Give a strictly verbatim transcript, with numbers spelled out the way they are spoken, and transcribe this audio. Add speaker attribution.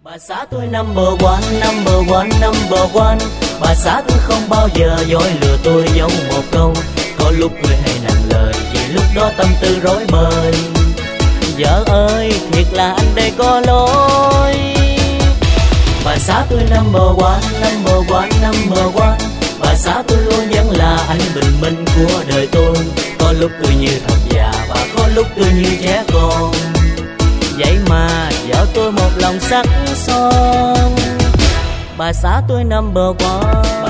Speaker 1: Bà xã tôi number one, number one, number one. Bà xã tôi không bao giờ dối lừa tôi dấu một câu. Có lúc người hay nặng lời, vì lúc đó tâm tư rối bời. Vợ ơi, thiệt là anh đây có lỗi. Bà xã tôi number one, number one, number one. Bà xã tôi luôn vẫn là anh bình minh của đời tôi. Có lúc tôi như thằng già và có lúc tôi như trẻ con. Vậy mà vợ tôi một lòng sắc son. Bà xã tôi number one.